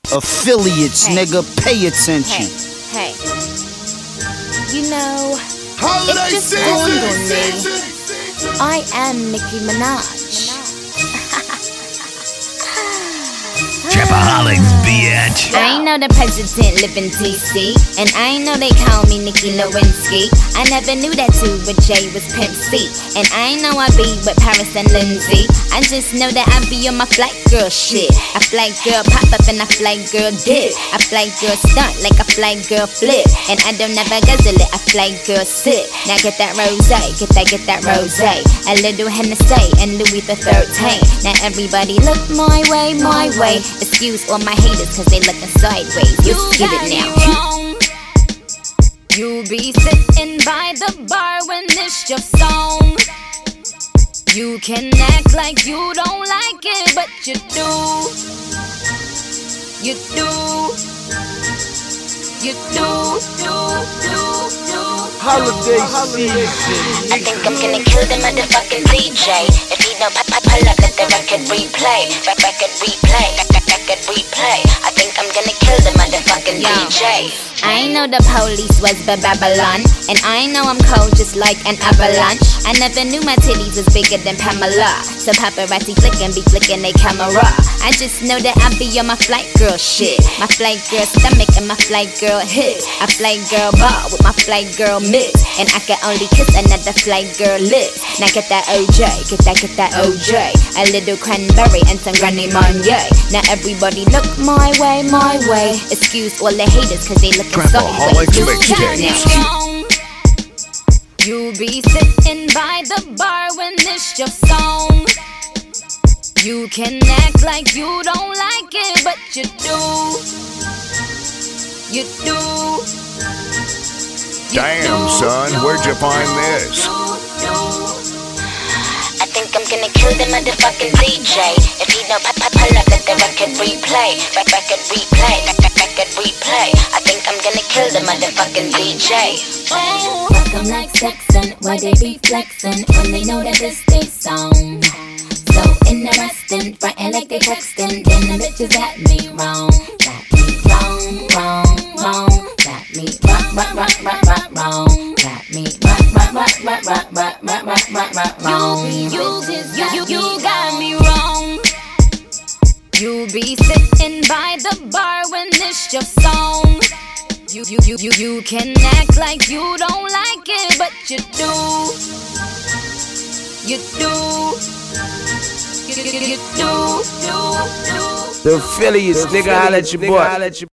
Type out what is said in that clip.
Affiliates, nigga, pay attention. Hey, you know, it just dawned on me. I am Nicki Minaj. Trapaholics, bitch. I know the president live in DC, and I know they call me Nicki Lewinsky. I never knew that too, but Jay was Pimp C. And I know I be with Paris and Lindsay. I just know that I be on my flight girl shit. A flight girl pop up and a flight girl dip. A flight girl stunt like a flight girl flip. And I don't never guzzle it, a flight girl sip. Now get that rose, get that rose. A little Hennessy and Louis the 13. Now everybody look my way, my way. Excuse all my haters cause they looking sideways. Let's get it now. You be sitting by the bar when it's your song. You can act like you don't like it, but you do. You do. You do. Holiday season. I think I'm gonna kill the motherfucking DJ. If he don't pull up, let the record replay. Record replay. Record replay. I think I'm gonna kill the motherfucking DJ. I know the police was Babylon, and I know I'm cold just like an avalanche. I never knew my titties was bigger than Pamela, so paparazzi flicking be flicking they camera. I just know that I be on my flight girl shit. My flight girl stomach and my flight girl hips. A flight girl ball with my flight girl mix, and I can only kiss another flight girl lips. Now get that OJ, get that OJ. A little cranberry and some Granny Marnier. Now everybody look my way, my way. Excuse all the haters cause they looking sideways. You be sitting by the bar when it's your song. You can act like you don't like it, but you do. You do. Damn, son, where'd you find this? I think I'm gonna kill the motherfucking DJ. If he don't pull up, let the record replay. Record replay. Record replay. I think I'm gonna kill the motherfucking DJ. Fuck 'em like Sexton, why they be flexing when they know that this they song? So interesting, frontin' like they texting, then the bitches got me wrong. Got me wrong. Got me wrong. Got me wrong. You got me wrong. You be sitting by the bar when it's your song. You can act like you don't like it, but you do. You do. You do. The affiliates, nigga, holla at your boy.